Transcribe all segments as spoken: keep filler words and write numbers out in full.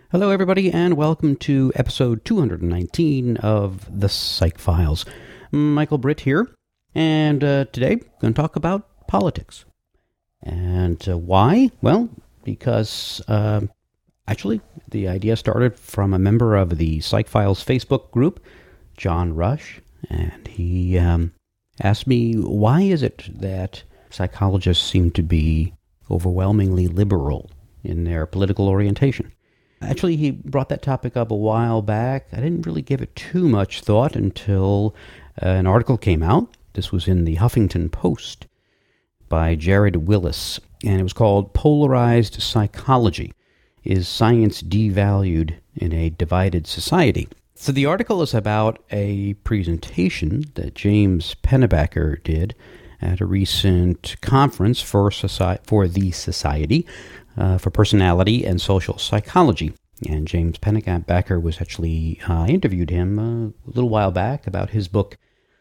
Hello, everybody, and welcome to episode two hundred nineteen of the Psych Files. Michael Britt here, and uh, today we're going to talk about politics. And uh, why? Well, because uh, actually the idea started from a member of the Psych Files Facebook group, John Rush, and he um, asked me, why is it that psychologists seem to be overwhelmingly liberal in their political orientation? Actually, he brought that topic up a while back. I didn't really give it too much thought until uh, an article came out. This was in the Huffington Post by Jared Willis, and it was called Polarized Psychology: Is Science Devalued in a Divided Society? So the article is about a presentation that James Pennebaker did at a recent conference for, soci- for the Society Uh, for Personality and Social Psychology. And James Pennebaker was actually, uh, I interviewed him uh, a little while back about his book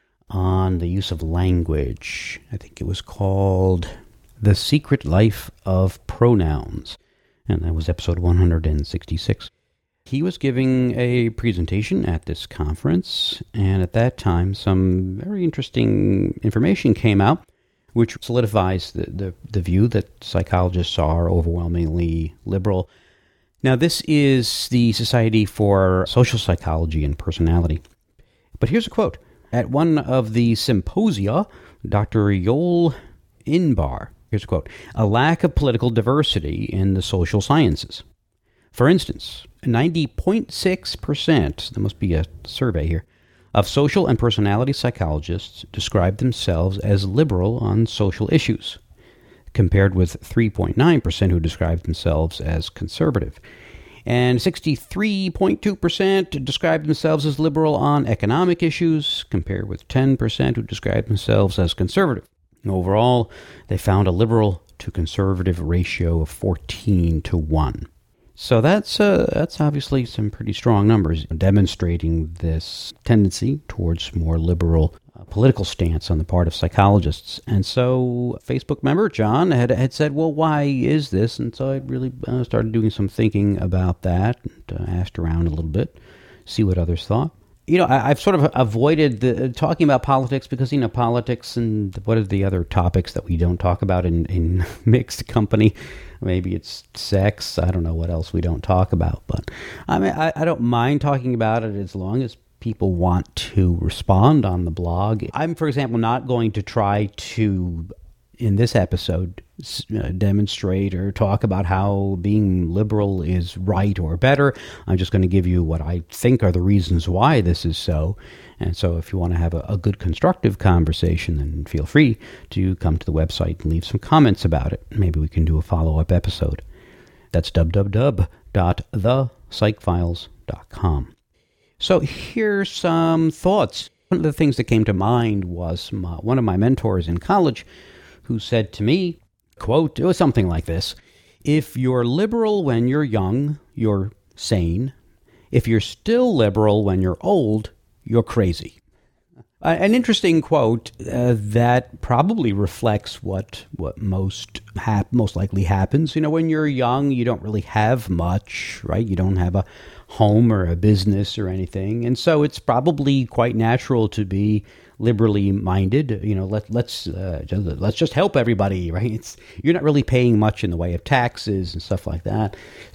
on the use of language. I think it was called The Secret Life of Pronouns. And that was episode one hundred sixty-six. He was giving a presentation at this conference, and at that time some very interesting information came out, which solidifies the, the, the view that psychologists are overwhelmingly liberal. Now, this is the Society for Social Psychology and Personality. But here's a quote. At one of the symposia, Doctor Joel Inbar, here's a quote, "A lack of political diversity in the social sciences. For instance, ninety point six percent, there must be a survey here, of social and personality psychologists describe themselves as liberal on social issues, compared with three point nine percent who describe themselves as conservative. And sixty-three point two percent describe themselves as liberal on economic issues, compared with ten percent who describe themselves as conservative. Overall, they found a liberal to conservative ratio of fourteen to one. So that's uh, that's obviously some pretty strong numbers demonstrating this tendency towards more liberal uh, political stance on the part of psychologists. And so Facebook member John had, had said, well, why is this? And so I really uh, started doing some thinking about that and uh, asked around a little bit, see what others thought. You know, I, I've sort of avoided the, talking about politics because, you know, politics and what are the other topics that we don't talk about in, in mixed company? Maybe it's sex. I don't know what else we don't talk about. But I mean, I, I don't mind talking about it as long as people want to respond on the blog. I'm, for example, not going to try to, in this episode, uh, demonstrate or talk about how being liberal is right or better. I'm just going to give you what I think are the reasons why this is so. And so if you want to have a, a good constructive conversation, then feel free to come to the website and leave some comments about it. Maybe we can do a follow-up episode. That's w w w dot the psych files dot com. So here's some thoughts. One of the things that came to mind was my, one of my mentors in college who said to me, quote, it was something like this: if you're liberal when you're young, you're sane. If you're still liberal when you're old, you're crazy. Uh, an interesting quote uh, that probably reflects what what most hap- most likely happens. You know, when you're young, you don't really have much, right? You don't have a home or a business or anything, and so it's probably quite natural to be liberally minded. You know, let let's uh, just, let's just help everybody, right? It's you're not really paying much in the way of taxes and stuff like that,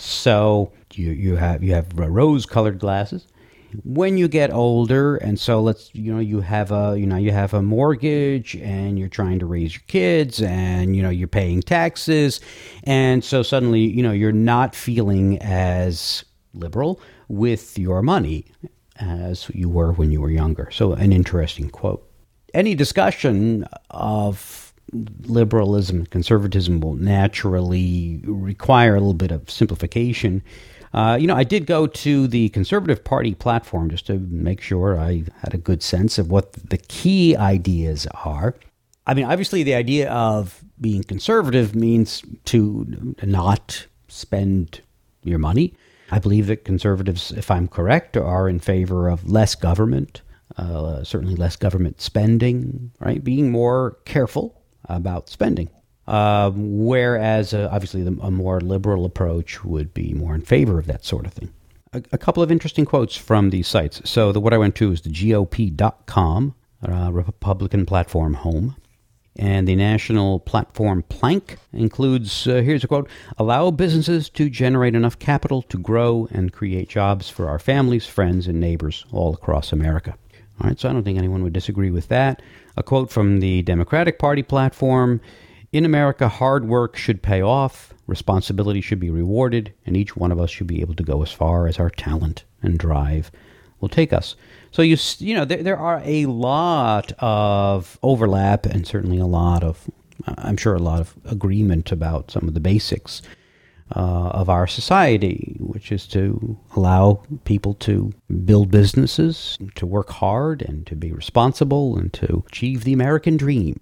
so you you have you have rose-colored glasses. When you get older, and so let's, you know, you have a, you know, you have a mortgage and you're trying to raise your kids and, you know, you're paying taxes. And so suddenly, you know, you're not feeling as liberal with your money as you were when you were younger. So an interesting quote. Any discussion of liberalism and conservatism will naturally require a little bit of simplification. Uh, you know, I did go to the Conservative Party platform just to make sure I had a good sense of what the key ideas are. I mean, obviously, the idea of being conservative means to not spend your money. I believe that conservatives, if I'm correct, are in favor of less government, uh, certainly less government spending, right? Being more careful about spending. Um, whereas, uh, obviously, the, a more liberal approach would be more in favor of that sort of thing. A, a couple of interesting quotes from these sites. So the, what I went to is the G O P dot com, uh, Republican Platform Home. And the National Platform Plank includes, uh, here's a quote, allow businesses to generate enough capital to grow and create jobs for our families, friends, and neighbors all across America. All right, so I don't think anyone would disagree with that. A quote from the Democratic Party platform, in America, hard work should pay off, responsibility should be rewarded, and each one of us should be able to go as far as our talent and drive will take us. So, you you know, there, there are a lot of overlap and certainly a lot of, I'm sure, a lot of agreement about some of the basics uh, of our society, which is to allow people to build businesses, to work hard, and to be responsible, and to achieve the American dream.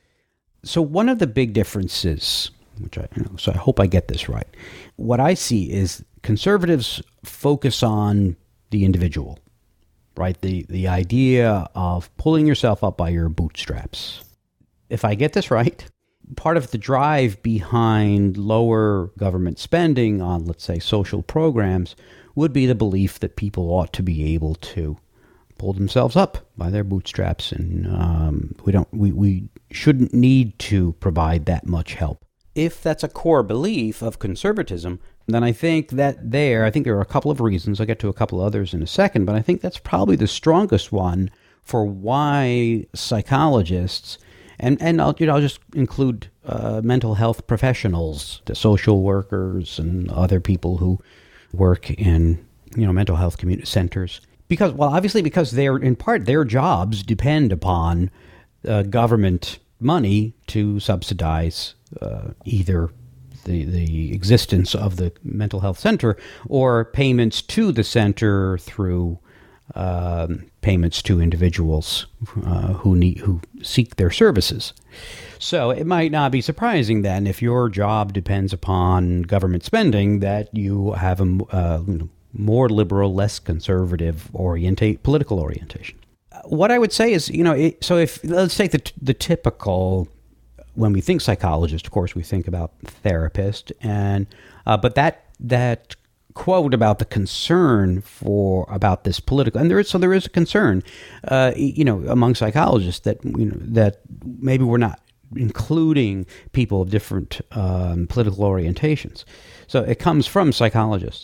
So one of the big differences, which I, you know, so I hope I get this right, what I see is conservatives focus on the individual. Right, the, the idea of pulling yourself up by your bootstraps. If I get this right, part of the drive behind lower government spending on, let's say, social programs would be the belief that people ought to be able to pull themselves up by their bootstraps, and um, we don't, we, we shouldn't need to provide that much help. If that's a core belief of conservatism, then I think that there, I think there are a couple of reasons. I'll get to a couple others in a second, but I think that's probably the strongest one for why psychologists, and, and I'll, you know, I'll just include uh, mental health professionals, the social workers and other people who work in, you know, mental health community centers. Because, well, obviously because they're, in part, their jobs depend upon uh, government money to subsidize uh, either The, the existence of the mental health center or payments to the center through um, payments to individuals uh, who need who seek their services. So it might not be surprising then if your job depends upon government spending that you have a uh, more liberal, less conservative orientate political orientation. What I would say is, you know, it, so if let's take the the typical. When we think psychologist, of course, we think about therapist, and uh, but that that quote about the concern for about this political, and there is so there is a concern, uh, you know, among psychologists that you know that maybe we're not including people of different um, political orientations. So it comes from psychologists,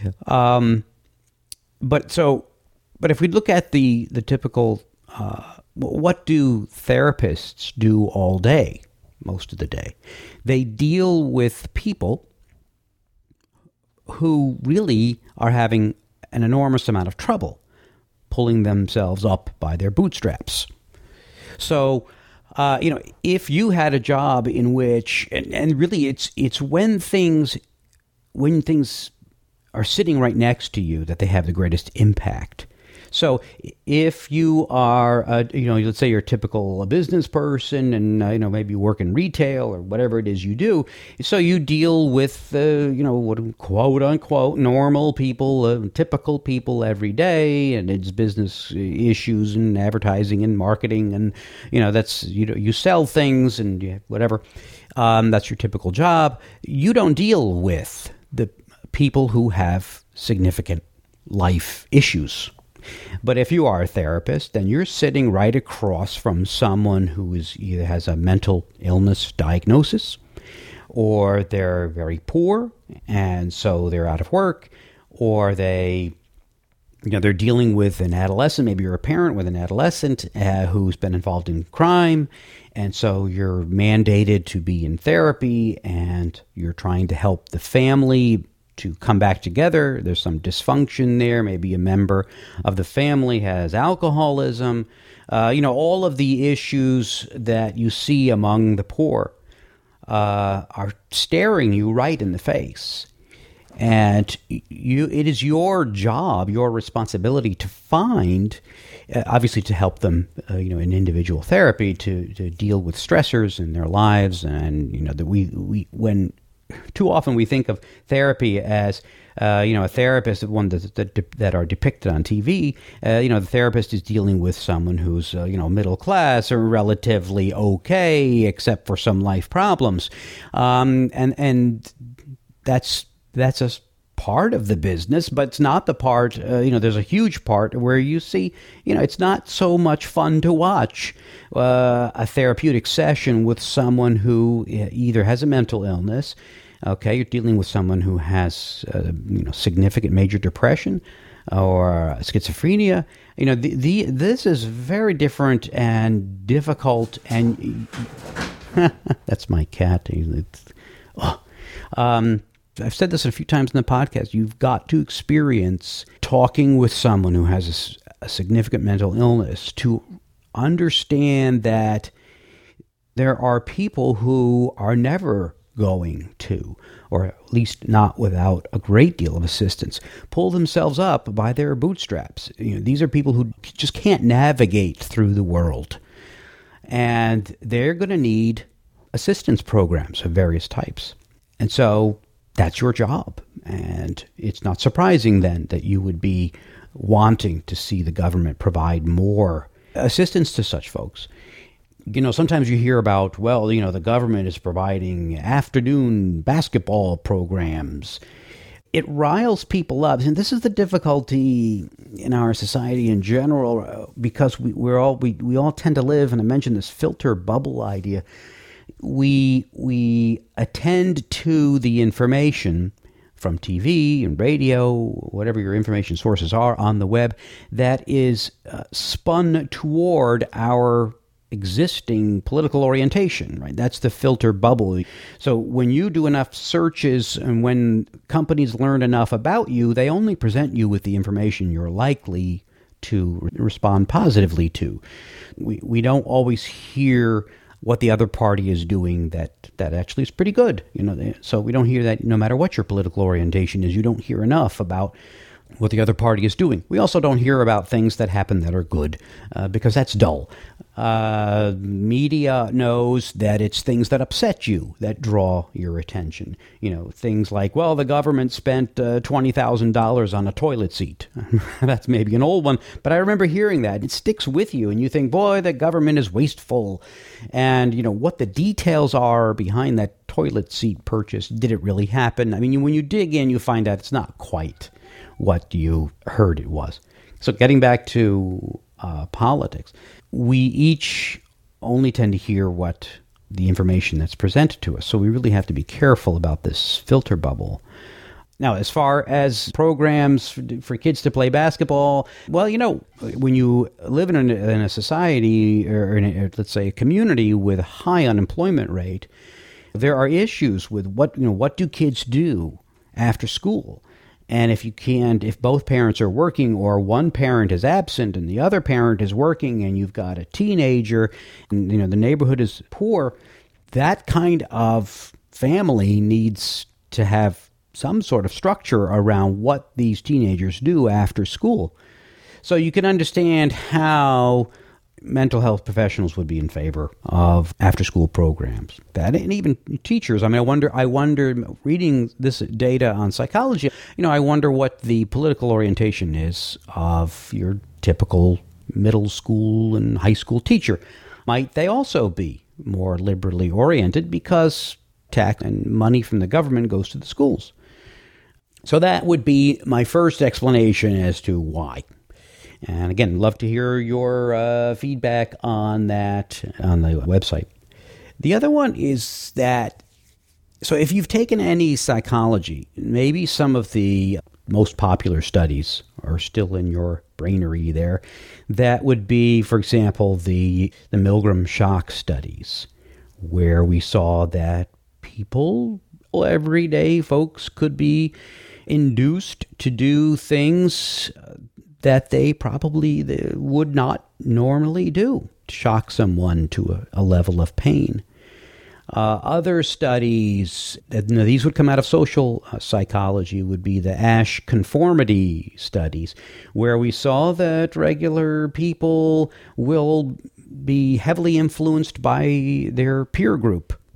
um, but so but if we look at the the typical, uh, what do therapists do all day? Most of the day, they deal with people who really are having an enormous amount of trouble pulling themselves up by their bootstraps. So, uh, you know, if you had a job in which, and, and really it's it's when things when things are sitting right next to you that they have the greatest impact. So if you are, uh, you know, let's say you're a typical business person and, uh, you know, maybe you work in retail or whatever it is you do. So you deal with, uh, you know, what quote unquote normal people, uh, typical people every day. And it's business issues and advertising and marketing. And, you know, that's, you know, you sell things and whatever. Um, that's your typical job. You don't deal with the people who have significant life issues. But if you are a therapist, then you're sitting right across from someone who is either has a mental illness diagnosis, or they're very poor, and so they're out of work, or they, you know, they're dealing with an adolescent. Maybe you're a parent with an adolescent uh, who's been involved in crime, and so you're mandated to be in therapy, and you're trying to help the family to come back together. There's some dysfunction there. Maybe a member of the family has alcoholism. Uh, you know, all of the issues that you see among the poor uh, are staring you right in the face. And you, it is your job, your responsibility to find, uh, obviously to help them, uh, you know, in individual therapy to, to deal with stressors in their lives. And, you know, that we, we, when too often we think of therapy as Uh, you know, a therapist, one that, that that are depicted on T V, uh, you know, the therapist is dealing with someone who's, uh, you know, middle class or relatively okay, except for some life problems. Um, and and that's that's a part of the business, but it's not the part, uh, you know, there's a huge part where you see, you know, it's not so much fun to watch uh, a therapeutic session with someone who either has a mental illness. Okay, you're dealing with someone who has, uh, you know, significant major depression or schizophrenia. You know, the, the this is very different and difficult. And that's my cat. It's, oh. um, I've said this a few times in the podcast. You've got to experience talking with someone who has a, a significant mental illness to understand that there are people who are never going to, or at least not without a great deal of assistance, pull themselves up by their bootstraps. You know, these are people who just can't navigate through the world, and they're going to need assistance programs of various types. And so that's your job. And it's not surprising then that you would be wanting to see the government provide more assistance to such folks. You know, sometimes you hear about, well, you know, the government is providing afternoon basketball programs. It riles people up. And this is the difficulty in our society in general, because we, we're all, we, we all tend to live, and I mentioned this filter bubble idea. We we attend to the information from T V and radio, whatever your information sources are on the web, that is uh, spun toward our existing political orientation, right? That's the filter bubble. So when you do enough searches and when companies learn enough about you, they only present you with the information you're likely to re- respond positively to. We we don't always hear what the other party is doing that, that actually is pretty good. You know, so we don't hear that no matter what your political orientation is. You don't hear enough about what the other party is doing. We also don't hear about things that happen that are good, uh, because that's dull. Uh, media knows that it's things that upset you that draw your attention. You know, things like, well, the government spent uh, twenty thousand dollars on a toilet seat. That's maybe an old one, but I remember hearing that. It sticks with you, and you think, boy, the government is wasteful. And, you know, what the details are behind that toilet seat purchase. Did it really happen? I mean, when you dig in, you find out it's not quite what you heard it was. So getting back to uh, politics, we each only tend to hear what the information that's presented to us. So we really have to be careful about this filter bubble. Now, as far as programs for, for kids to play basketball, well, you know, when you live in a, in a society, or in a, let's say a community with a high unemployment rate, there are issues with what, you know, what do kids do after school? And if you can't, if both parents are working, or one parent is absent and the other parent is working, and you've got a teenager, and, you know, the neighborhood is poor, that kind of family needs to have some sort of structure around what these teenagers do after school. So you can understand how mental health professionals would be in favor of after-school programs. That, and even teachers. I mean, I wonder, I wonder, reading this data on psychology, you know, I wonder what the political orientation is of your typical middle school and high school teacher. Might they also be more liberally oriented because tax and money from the government goes to the schools? So that would be my first explanation as to why. And again, love to hear your uh, feedback on that on the website. The other one is that, so if you've taken any psychology, maybe some of the most popular studies are still in your brainery there. That would be, for example, the, the Milgram shock studies, where we saw that people, everyday folks, could be induced to do things that they probably would not normally do, to shock someone to a, a level of pain. Uh, other studies, you know, these would come out of social uh, psychology, would be the Asch conformity studies, where we saw that regular people will be heavily influenced by their peer group.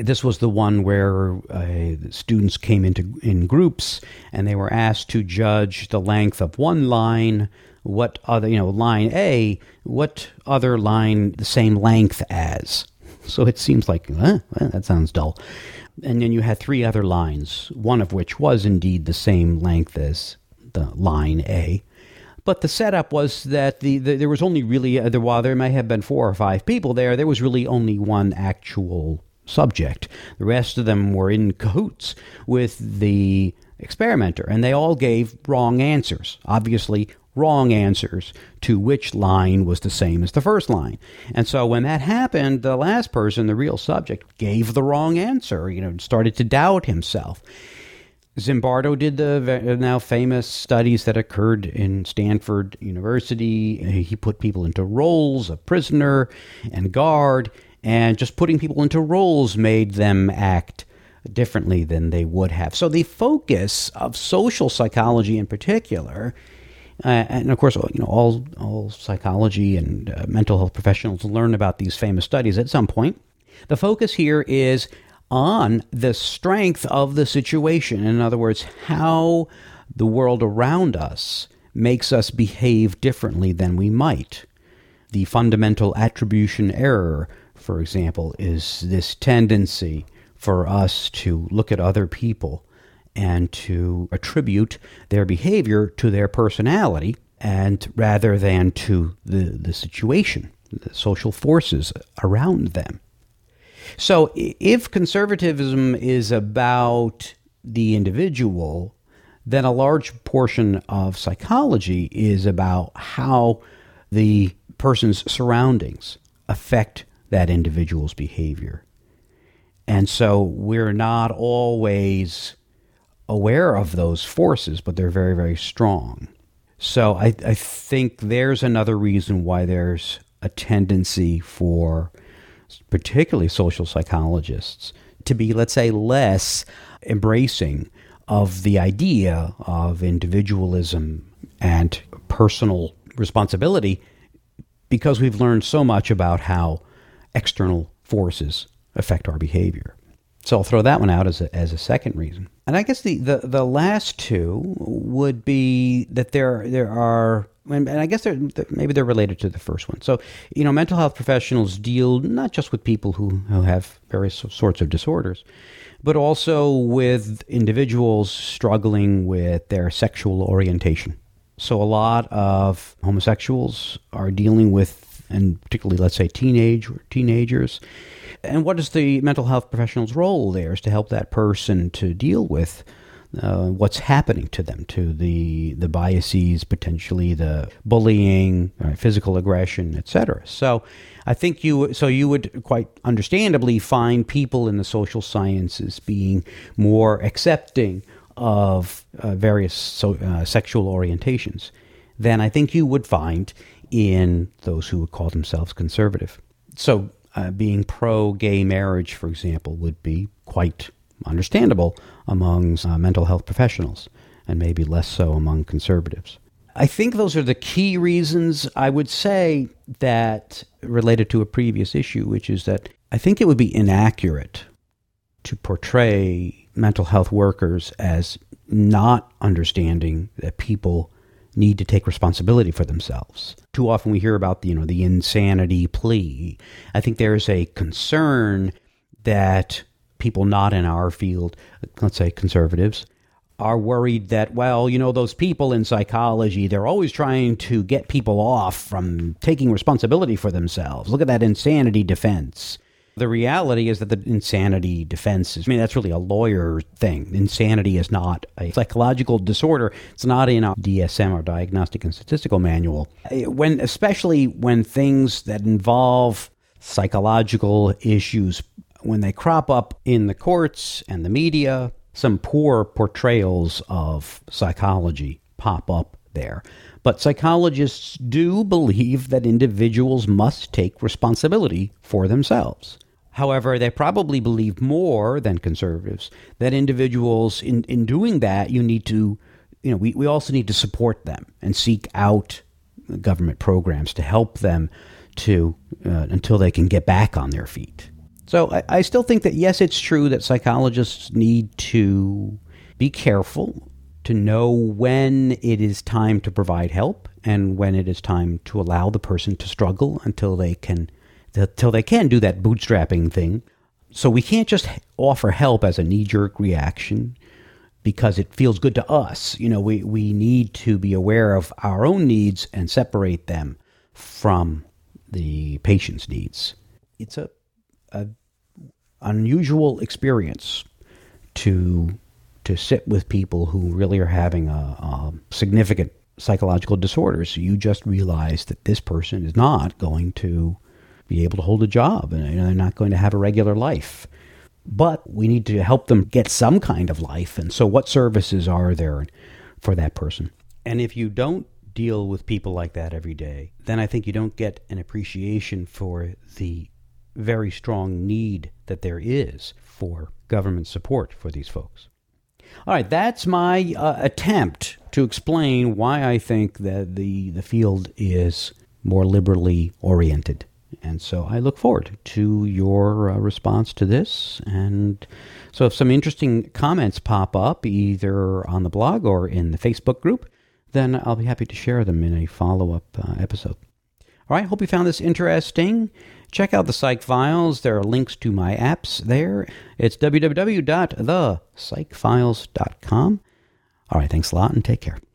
This was the one where uh, students came into in groups and they were asked to judge the length of one line, what other, you know, line A, what other line the same length as. So it seems like, eh, well, that sounds dull. And then you had three other lines, one of which was indeed the same length as the line A. But the setup was that the, the there was only really, uh, while there may have been four or five people there, there was really only one actual subject. The rest of them were in cahoots with the experimenter, and they all gave wrong answers. Obviously, wrong answers to which line was the same as the first line. And so when that happened, the last person, the real subject, gave the wrong answer, you know, started to doubt himself. Zimbardo did the now famous studies that occurred in Stanford University. He put people into roles of prisoner and guard, and just putting people into roles made them act differently than they would have. So the focus of social psychology in particular, uh, and of course, you know, all all psychology and uh, mental health professionals learn about these famous studies at some point. The focus here is on the strength of the situation. In other words, how the world around us makes us behave differently than we might. The fundamental attribution error, for example, is this tendency for us to look at other people and to attribute their behavior to their personality, and rather than to the, the situation, the social forces around them. So if conservatism is about the individual, then a large portion of psychology is about how the person's surroundings affect that individual's behavior. And so we're not always aware of those forces, but they're very, very strong. So I, I think there's another reason why there's a tendency for particularly social psychologists to be, let's say, less embracing of the idea of individualism and personal responsibility, because we've learned so much about how external forces affect our behavior. So I'll throw that one out as a, as a second reason. And I guess the, the, the last two would be that there there are, and I guess they're, maybe they're related to the first one. So, you know, mental health professionals deal not just with people who, who have various sorts of disorders, but also with individuals struggling with their sexual orientation. So a lot of homosexuals are dealing with, and particularly, let's say, teenage or teenagers. And what is the mental health professional's role there is to help that person to deal with uh, what's happening to them, to the the biases, potentially the bullying, uh, physical aggression, et cetera. So I think you so you would quite understandably find people in the social sciences being more accepting of uh, various so, uh, sexual orientations than I think you would find in those who would call themselves conservative. So Uh, being pro-gay marriage, for example, would be quite understandable among uh, mental health professionals, and maybe less so among conservatives. I think those are the key reasons. I would say that, related to a previous issue, which is that I think it would be inaccurate to portray mental health workers as not understanding that people need to take responsibility for themselves. Too often we hear about the, you know, the insanity plea. I think there is a concern that people not in our field, let's say conservatives, are worried that, well, you know, those people in psychology, they're always trying to get people off from taking responsibility for themselves. Look at that insanity defense. The reality is that the insanity defense is, I mean, that's really a lawyer thing. Insanity is not a psychological disorder. It's not in a D S M, or Diagnostic and Statistical Manual. When, especially when things that involve psychological issues, when they crop up in the courts and the media, some poor portrayals of psychology pop up there. But psychologists do believe that individuals must take responsibility for themselves. However, they probably believe more than conservatives that individuals, in, in doing that, you need to, you know, we, we also need to support them and seek out government programs to help them to, uh, until they can get back on their feet. So I, I still think that, yes, it's true that psychologists need to be careful to know when it is time to provide help and when it is time to allow the person to struggle until they can until they can do that bootstrapping thing. So we can't just offer help as a knee-jerk reaction because it feels good to us. You know, we, we need to be aware of our own needs and separate them from the patient's needs. It's a, a unusual experience to to sit with people who really are having a, a significant psychological disorder. So you just realize that this person is not going to be able to hold a job, and they're not going to have a regular life. But we need to help them get some kind of life. And so what services are there for that person? And if you don't deal with people like that every day, then I think you don't get an appreciation for the very strong need that there is for government support for these folks. All right, that's my uh, attempt to explain why I think that the, the field is more liberally oriented. And so I look forward to your uh, response to this. And so if some interesting comments pop up, either on the blog or in the Facebook group, then I'll be happy to share them in a follow-up uh, episode. All right, hope you found this interesting. Check out the Psych Files. There are links to my apps there. It's w w w dot the psych files dot com. All right, thanks a lot and take care.